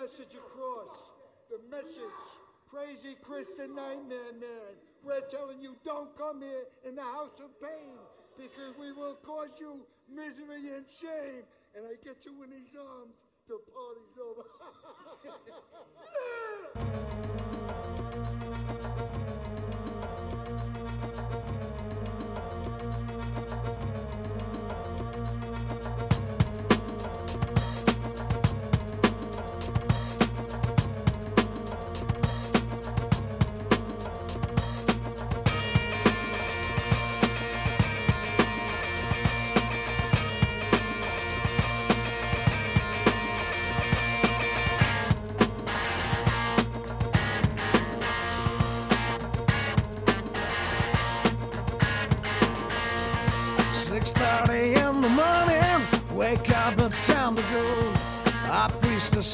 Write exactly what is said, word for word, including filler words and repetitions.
message across. The message. Crazy Chris the Nightmare Man. We're telling you don't come here in the house of pain because we will cause you misery and shame. And I get you in his arms. The party's over.